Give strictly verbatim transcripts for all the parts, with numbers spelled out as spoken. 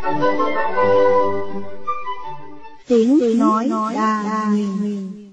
Tiếng nói đa nguyên.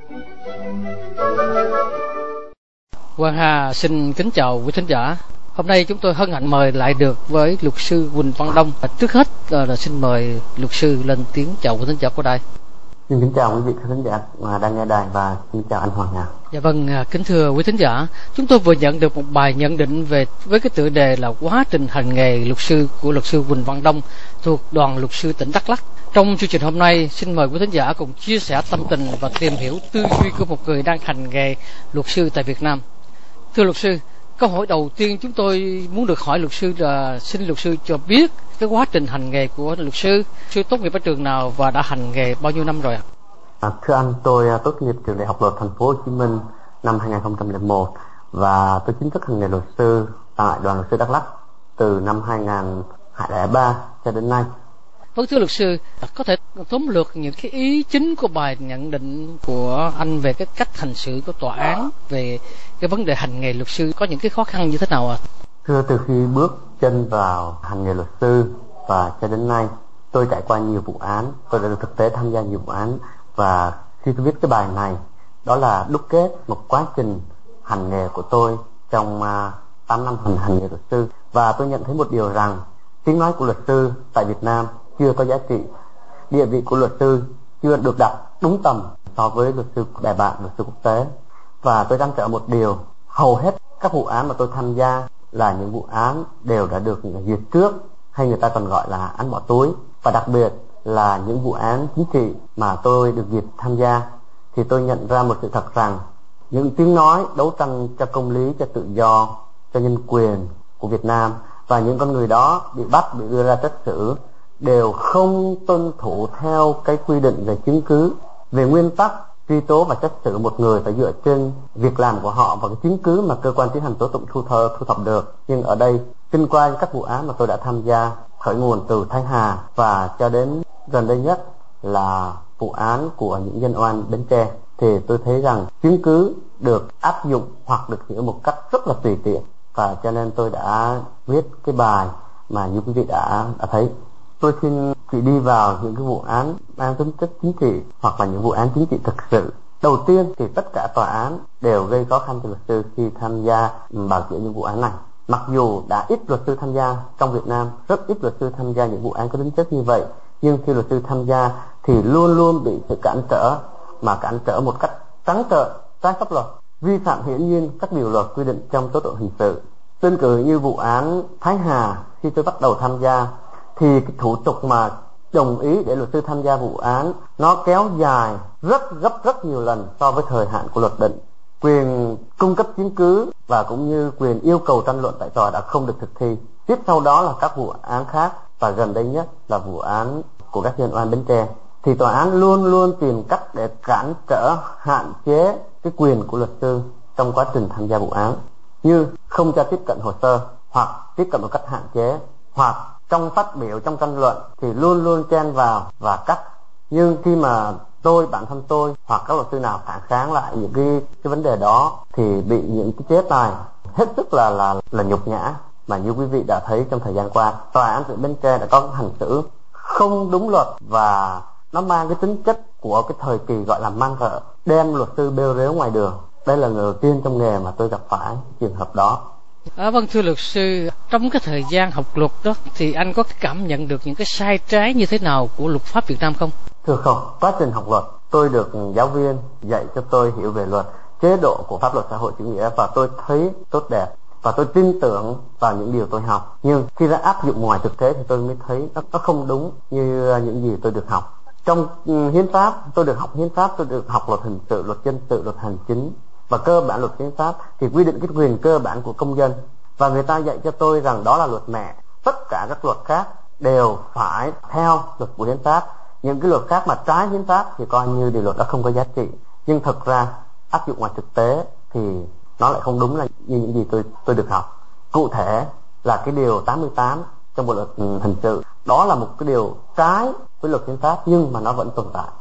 Quang Hà xin kính chào quý thính giả. Hôm nay chúng tôi hân hạnh mời lại được với luật sư Huỳnh Văn Đông. Trước hết là xin mời luật sư lên tiếng chào quý thính giả của đài. Xin kính chào quý vị khán giả đang nghe đài và xin chào anh Hoàng Hà. Dạ vâng, kính thưa quý thính giả, chúng tôi vừa nhận được một bài nhận định về với cái tựa đề là quá trình hành nghề luật sư của luật sư Huỳnh Văn Đông thuộc đoàn luật sư tỉnh Đắk Lắk. Trong chương trình hôm nay, xin mời quý thính giả cùng chia sẻ tâm tình và tìm hiểu tư duy của một người đang hành nghề luật sư tại Việt Nam. Thưa luật sư, câu hỏi đầu tiên chúng tôi muốn được hỏi luật sư là xin luật sư cho biết cái quá trình hành nghề của luật sư. Sư tốt nghiệp ở trường nào và đã hành nghề bao nhiêu năm rồi ạ? À, thưa anh, tôi tốt nghiệp trường Đại học Luật Thành phố Hồ Chí Minh năm hai nghìn không trăm lẻ một và tôi chính thức hành nghề luật sư tại đoàn luật sư Đắk Lắk từ năm hai nghìn không trăm lẻ ba cho đến nay. Vâng, thưa luật sư, có thể tóm lược những cái ý chính của bài nhận định của anh về cái cách hành xử của tòa án về cái vấn đề hành nghề luật sư có những cái khó khăn như thế nào ạ? À? Thưa, từ khi bước chân vào hành nghề luật sư và cho đến nay, tôi trải qua nhiều vụ án, tôi đã được thực tế tham gia nhiều vụ án, và khi tôi viết cái bài này, đó là đúc kết một quá trình hành nghề của tôi trong uh, tám năm hành, hành nghề luật sư. Và tôi nhận thấy một điều rằng tiếng nói của luật sư tại Việt Nam chưa có giá trị, địa vị của luật sư chưa được đặt đúng tầm so với luật sư bè bạn, luật sư quốc tế. Và tôi trăn trở một điều, hầu hết các vụ án mà tôi tham gia là những vụ án đều đã được duyệt trước, hay người ta còn gọi là án bỏ túi. Và đặc biệt là những vụ án chính trị mà tôi được duyệt tham gia, thì tôi nhận ra một sự thật rằng những tiếng nói đấu tranh cho công lý, cho tự do, cho nhân quyền của Việt Nam, và những con người đó bị bắt, bị đưa ra xét xử đều không tuân thủ theo cái quy định về chứng cứ. Về nguyên tắc, truy tố và xét xử một người phải dựa trên việc làm của họ và cái chứng cứ mà cơ quan tiến hành tố tụng thu, thờ, thu thập được. Nhưng ở đây, kinh qua các vụ án mà tôi đã tham gia, khởi nguồn từ Thái Hà và cho đến gần đây nhất là vụ án của những dân oan Bến Tre, thì tôi thấy rằng chứng cứ được áp dụng hoặc được hiểu một cách rất là tùy tiện, và cho nên tôi đã viết cái bài mà như quý vị đã, đã thấy. Tôi xin chỉ đi vào những cái vụ án mang tính chất chính trị hoặc là những vụ án chính trị thực sự. Đầu tiên thì tất cả tòa án đều gây khó khăn cho luật sư khi tham gia bào chữa những vụ án này. Mặc dù đã ít luật sư tham gia trong Việt Nam, rất ít luật sư tham gia những vụ án có tính chất như vậy, nhưng khi luật sư tham gia thì luôn luôn bị sự cản trở, mà cản trở một cách trắng trợn, trái pháp luật, vi phạm hiển nhiên các điều luật quy định trong tố tụng hình sự. Đơn cử như vụ án Thái Hà, khi tôi bắt đầu tham gia thì cái thủ tục mà đồng ý để luật sư tham gia vụ án nó kéo dài rất gấp rất nhiều lần so với thời hạn của luật định. Quyền cung cấp chứng cứ và cũng như quyền yêu cầu tranh luận tại tòa đã không được thực thi. Tiếp sau đó là các vụ án khác, và gần đây nhất là vụ án của các dân oan Bến Tre. Thì tòa án luôn luôn tìm cách để cản trở, hạn chế cái quyền của luật sư trong quá trình tham gia vụ án, như không cho tiếp cận hồ sơ, hoặc tiếp cận một cách hạn chế, hoặc trong phát biểu, trong tranh luận thì luôn luôn chen vào và cắt. Nhưng khi mà tôi, bản thân tôi hoặc các luật sư nào phản kháng lại những cái, cái vấn đề đó thì bị những cái chế tài hết sức là là là nhục nhã. Mà như quý vị đã thấy trong thời gian qua, tòa án tỉnh Bến Tre đã có hành xử không đúng luật, và nó mang cái tính chất của cái thời kỳ gọi là mang rợ, đem luật sư bêu rếu ngoài đường. Đây là người đầu tiên trong nghề mà tôi gặp phải trường hợp đó. À, vâng, thưa luật sư, trong cái thời gian học luật đó thì anh có cảm nhận được những cái sai trái như thế nào của luật pháp Việt Nam không? Thưa không, quá trình học luật tôi được giáo viên dạy cho tôi hiểu về luật, chế độ của pháp luật xã hội chủ nghĩa, và tôi thấy tốt đẹp và tôi tin tưởng vào những điều tôi học. Nhưng khi đã áp dụng ngoài thực tế thì tôi mới thấy nó, nó không đúng như những gì tôi được học. Trong hiến pháp, tôi được học hiến pháp, tôi được học luật hình sự, luật dân sự, luật hành chính, và cơ bản luật hiến pháp thì quy định cái quyền cơ bản của công dân, và người ta dạy cho tôi rằng đó là luật mẹ. Tất cả các luật khác đều phải theo luật của hiến pháp. Những cái luật khác mà trái hiến pháp thì coi như điều luật đó không có giá trị. Nhưng thực ra áp dụng ngoài thực tế thì nó lại không đúng là như những gì tôi tôi được học. Cụ thể là cái điều tám mươi tám trong bộ luật hình sự, đó là một cái điều trái với luật hiến pháp nhưng mà nó vẫn tồn tại.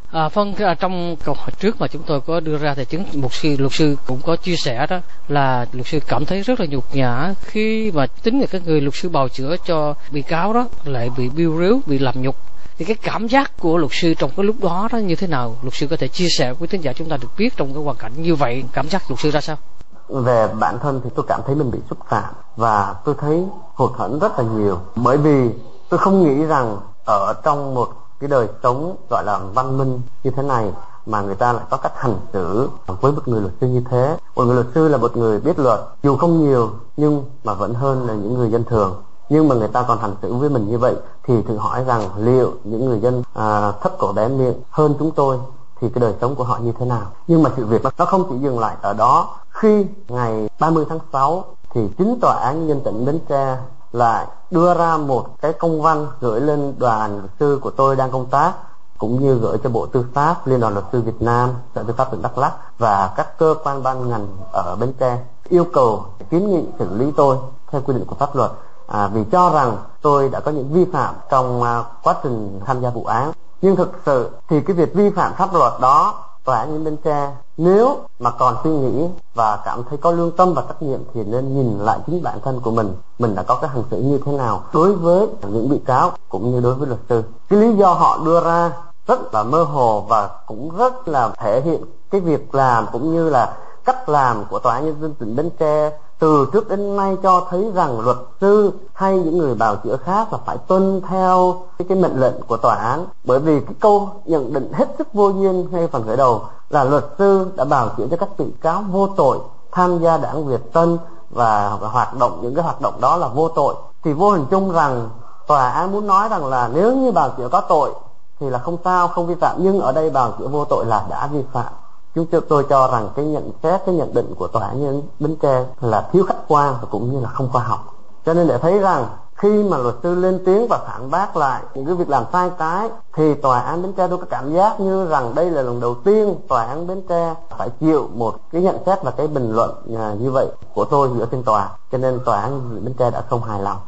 À, vâng, trong câu hỏi trước mà chúng tôi có đưa ra thì chứng mục sư luật sư cũng có chia sẻ đó là luật sư cảm thấy rất là nhục nhã khi mà tính là cái người luật sư bào chữa cho bị cáo đó lại bị biêu rếu, bị làm nhục. Thì cái cảm giác của luật sư trong cái lúc đó đó như thế nào? Luật sư có thể chia sẻ với thính giả chúng ta được biết trong cái hoàn cảnh như vậy, cảm giác luật sư ra sao? Về bản thân thì tôi cảm thấy mình bị xúc phạm và tôi thấy hụt hẫng rất là nhiều, bởi vì tôi không nghĩ rằng ở trong một cái đời sống gọi là văn minh như thế này mà người ta lại có cách hành xử với một người luật sư như thế. Một người luật sư là một người biết luật, dù không nhiều nhưng mà vẫn hơn là những người dân thường. Nhưng mà người ta còn hành xử với mình như vậy thì thử hỏi rằng liệu những người dân à, thấp cổ bé miệng hơn chúng tôi thì cái đời sống của họ như thế nào. Nhưng mà sự việc nó không chỉ dừng lại ở đó. Khi ngày ba mươi tháng sáu thì chính tòa án nhân dân tỉnh Bến Tre lại đưa ra một cái công văn gửi lên đoàn luật sư của tôi đang công tác, cũng như gửi cho Bộ Tư pháp, Liên đoàn Luật sư Việt Nam, Sở Tư pháp tỉnh Đắk Lắk và các cơ quan ban ngành ở Bến Tre, yêu cầu kiến nghị xử lý tôi theo quy định của pháp luật, à, vì cho rằng tôi đã có những vi phạm trong à, quá trình tham gia vụ án. Nhưng thực sự thì cái việc vi phạm pháp luật đó, tòa án nhân dân Bến Tre nếu mà còn suy nghĩ và cảm thấy có lương tâm và trách nhiệm thì nên nhìn lại chính bản thân của mình, mình đã có cái hành xử như thế nào đối với những bị cáo cũng như đối với luật sư. Cái lý do họ đưa ra rất là mơ hồ và cũng rất là thể hiện cái việc làm cũng như là cách làm của tòa án nhân dân tỉnh Bến Tre từ trước đến nay cho thấy rằng luật sư hay những người bào chữa khác là phải tuân theo cái, cái mệnh lệnh của tòa án. Bởi vì cái câu nhận định hết sức vô duyên ngay phần khởi đầu là luật sư đã bào chữa cho các bị cáo vô tội tham gia đảng Việt Tân và, và hoạt động những cái hoạt động đó là vô tội, thì vô hình chung rằng tòa án muốn nói rằng là nếu như bào chữa có tội thì là không sao, không vi phạm, nhưng ở đây bào chữa vô tội là đã vi phạm. Chúng tôi cho rằng cái nhận xét, cái nhận định của tòa án nhân Bến Tre là thiếu khách quan và cũng như là không khoa học. Cho nên để thấy rằng khi mà luật sư lên tiếng và phản bác lại những cái việc làm sai trái thì tòa án Bến Tre tôi có cảm giác như rằng đây là lần đầu tiên tòa án Bến Tre phải chịu một cái nhận xét và cái bình luận như vậy của tôi giữa trên tòa. Cho nên tòa án Bến Tre đã không hài lòng.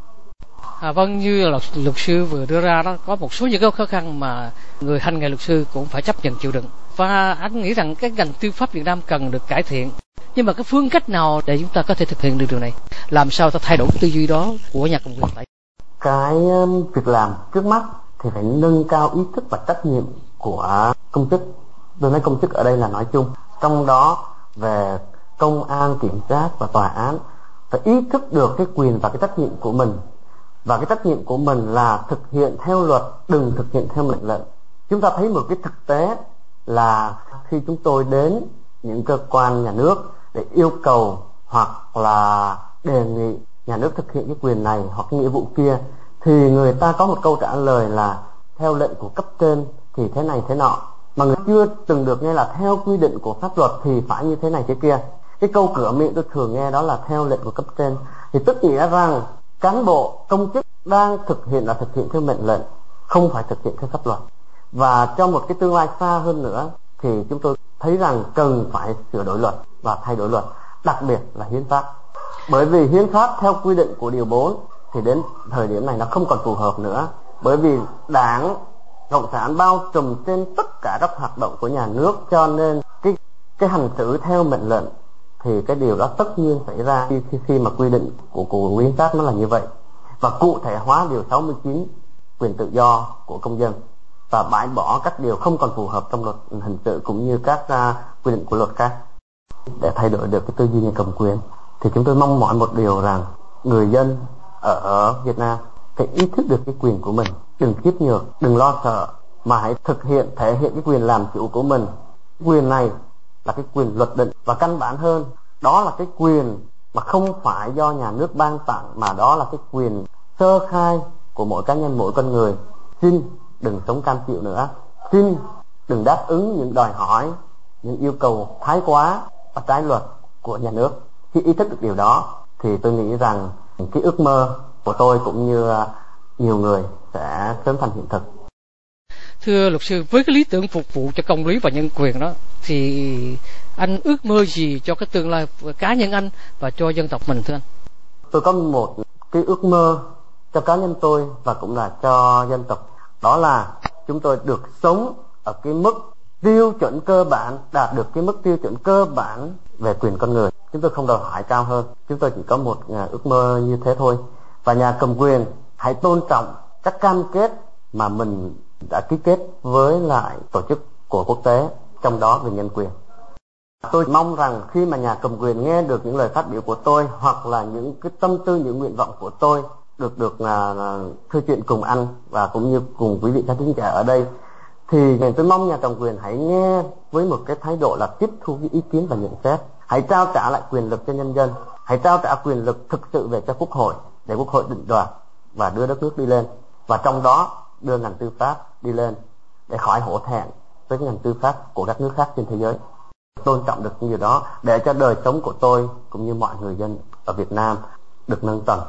À, vâng, như là luật sư vừa đưa ra đó, có một số những cái khó khăn mà người hành nghề luật sư cũng phải chấp nhận chịu đựng, và anh nghĩ rằng cái ngành tư pháp Việt Nam cần được cải thiện. Nhưng mà cái phương cách nào để chúng ta có thể thực hiện được điều này, làm sao ta thay đổi tư duy đó của nhà cầm quyền tại? Cái việc làm trước mắt thì phải nâng cao ý thức và trách nhiệm của công chức. Tôi nói công chức ở đây là nói chung, trong đó về công an, kiểm sát và tòa án phải ý thức được cái quyền và cái trách nhiệm của mình. Và cái trách nhiệm của mình là thực hiện theo luật, đừng thực hiện theo mệnh lệnh. Chúng ta thấy một cái thực tế là khi chúng tôi đến những cơ quan nhà nước để yêu cầu hoặc là đề nghị nhà nước thực hiện cái quyền này hoặc nghĩa vụ kia, thì người ta có một câu trả lời là theo lệnh của cấp trên thì thế này thế nọ, mà người chưa từng được nghe là theo quy định của pháp luật thì phải như thế này thế kia. Cái câu cửa miệng tôi thường nghe đó là theo lệnh của cấp trên, thì tức nghĩa rằng cán bộ công chức đang thực hiện là thực hiện theo mệnh lệnh, không phải thực hiện theo pháp luật. Và trong một cái tương lai xa hơn nữa thì chúng tôi thấy rằng cần phải sửa đổi luật và thay đổi luật, đặc biệt là hiến pháp. Bởi vì hiến pháp theo quy định của điều bốn thì đến thời điểm này nó không còn phù hợp nữa. Bởi vì Đảng Cộng sản bao trùm trên tất cả các hoạt động của nhà nước, cho nên cái cái hành xử theo mệnh lệnh thì cái điều đó tất nhiên xảy ra khi khi, khi mà quy định của của hiến pháp nó là như vậy. Và cụ thể hóa điều sáu mươi chín quyền tự do của công dân và bãi bỏ các điều không còn phù hợp trong luật hình sự cũng như các uh, quy định của luật khác. Để thay đổi được cái tư duy nhà cầm quyền thì chúng tôi mong mỏi một điều rằng người dân ở Việt Nam phải ý thức được cái quyền của mình, đừng khiếp nhược, đừng lo sợ, mà hãy thực hiện, thể hiện cái quyền làm chủ của mình. Quyền này là cái quyền luật định, và căn bản hơn đó là cái quyền mà không phải do nhà nước ban tặng, mà đó là cái quyền sơ khai của mỗi cá nhân, mỗi con người. Xin đừng sống cam chịu nữa, xin đừng đáp ứng những đòi hỏi, những yêu cầu thái quá và trái luật của nhà nước. Khi ý thức được điều đó thì tôi nghĩ rằng cái ước mơ của tôi cũng như nhiều người sẽ sớm thành hiện thực. Thưa luật sư, với cái lý tưởng phục vụ cho công lý và nhân quyền đó thì anh ước mơ gì cho cái tương lai cá nhân anh và cho dân tộc mình thưa anh? Tôi có một cái ước mơ cho cá nhân tôi và cũng là cho dân tộc, đó là chúng tôi được sống ở cái mức tiêu chuẩn cơ bản, đạt được cái mức tiêu chuẩn cơ bản về quyền con người. Chúng tôi không đòi hỏi cao hơn, chúng tôi chỉ có một ước mơ như thế thôi. Và nhà cầm quyền hãy tôn trọng các cam kết mà mình đã ký kết với lại tổ chức của quốc tế, trong đó về nhân quyền. Tôi mong rằng khi mà nhà cầm quyền nghe được những lời phát biểu của tôi, hoặc là những cái tâm tư, những nguyện vọng của tôi được được là, là thư chuyện cùng anh và cũng như cùng quý vị khán thính giả ở đây, thì tôi mong nhà cầm quyền hãy nghe với một cái thái độ là tiếp thu cái ý kiến và nhận xét. Hãy trao trả lại quyền lực cho nhân dân, hãy trao trả quyền lực thực sự về cho quốc hội, để quốc hội định đoạt và đưa đất nước đi lên, và trong đó đưa ngành tư pháp đi lên để khỏi hổ thẹn với ngành tư pháp của các nước khác trên thế giới. Tôn trọng được những điều đó để cho đời sống của tôi cũng như mọi người dân ở Việt Nam được nâng tầm.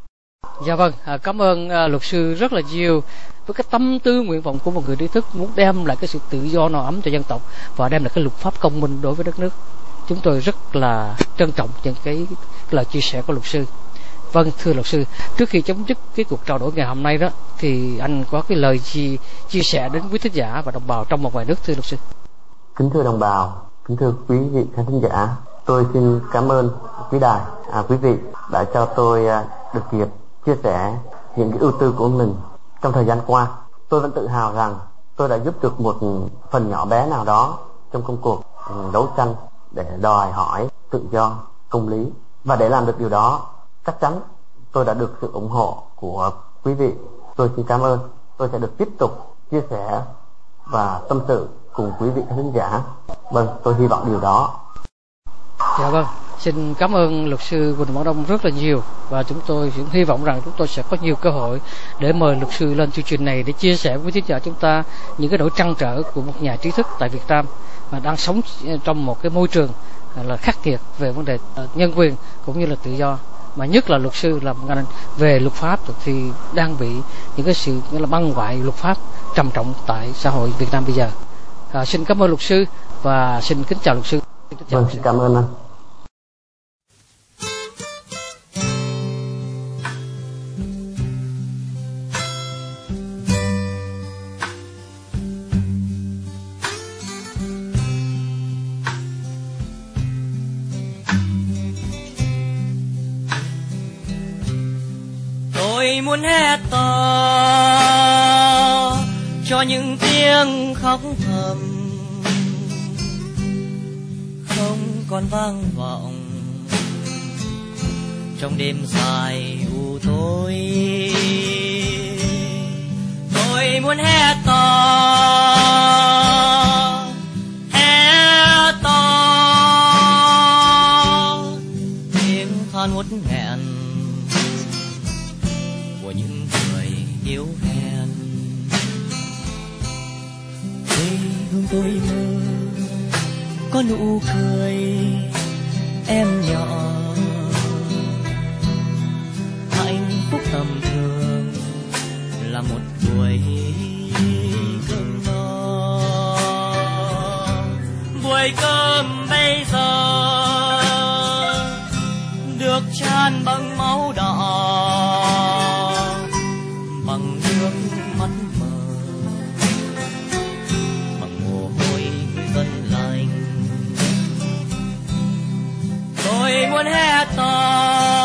Dạ vâng, à, cảm ơn à, luật sư rất là nhiều với cái tâm tư nguyện vọng của một người trí thức muốn đem lại cái sự tự do no ấm cho dân tộc và đem lại cái luật pháp công minh đối với đất nước. Chúng tôi rất là trân trọng những cái lời chia sẻ của luật sư. Vâng, thưa luật sư, trước khi chấm dứt cái cuộc trao đổi ngày hôm nay đó, thì anh có cái lời gì chia sẻ đến quý thính giả và đồng bào trong và ngoài nước, thưa luật sư? Kính thưa đồng bào, kính thưa quý vị khán thính giả, tôi xin cảm ơn quý đài, à, quý vị đã cho tôi à, được dịp chia sẻ những cái ưu tư của mình trong thời gian qua. Tôi vẫn tự hào rằng tôi đã giúp được một phần nhỏ bé nào đó trong công cuộc đấu tranh để đòi hỏi tự do, công lý. Và để làm được điều đó, chắc chắn tôi đã được sự ủng hộ của quý vị. Tôi xin cảm ơn. Tôi sẽ được tiếp tục chia sẻ và tâm sự cùng quý vị khán giả. Vâng, tôi hy vọng điều đó. Dạ vâng, xin cảm ơn luật sư Quỳnh Quang Đông rất là nhiều, và chúng tôi cũng hy vọng rằng chúng tôi sẽ có nhiều cơ hội để mời luật sư lên chương trình này để chia sẻ với thính giả chúng ta những cái nỗi trăn trở của một nhà trí thức tại Việt Nam mà đang sống trong một cái môi trường là khắc nghiệt về vấn đề nhân quyền cũng như là tự do, mà nhất là luật sư làm ngành về luật pháp thì đang bị những cái sự như là băng hoại luật pháp trầm trọng tại xã hội Việt Nam bây giờ. À, xin cảm ơn luật sư và xin kính chào luật sư. Vâng, xin cảm ơn anh. Tôi muốn hét to cho những tiếng khóc thầm không còn vang vọng trong đêm dài u tối. Tôi muốn hét to, hét to tiếng than uất nghẹn của những người yếu hèn. Quê hương tôi mơ có nụ cười em nhỏ, hạnh phúc tầm thường là một buổi cơm no. Buổi cơm bây giờ được chan bằng máu đỏ, bằng nước mắt mờ, bằng mồ hôi người dân lành. Tôi muốn hét to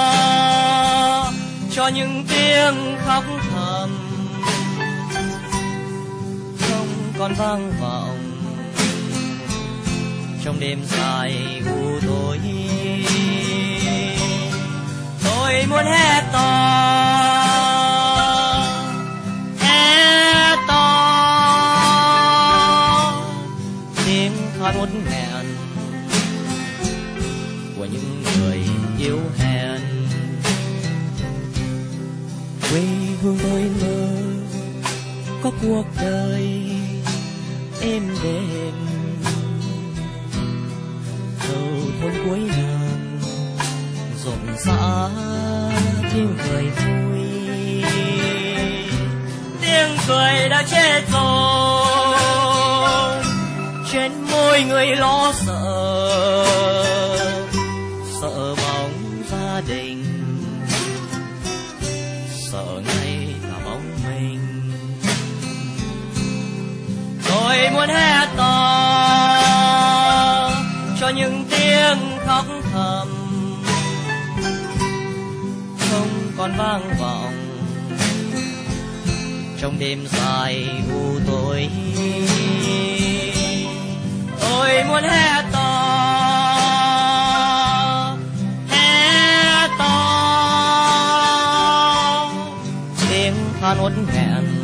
cho những tiếng khóc thầm không còn vang vọng trong đêm dài u tối. Tôi muốn hét to, hét to tiếng than uất nghẹn của những người yếu hèn. Quê hương tôi mơ có cuộc đời êm đềm, cầu thôn cuối làng rộn rã tiếng cười vui. Tiếng cười đã chết rồi, trên môi người lo sợ, sợ bóng gia đình, sợ ngay cả bóng mình. Tôi muốn hét to còn vang vọng trong đêm dài u tối. Tôi muốn hét to, hét to tiếng than uất nghẹn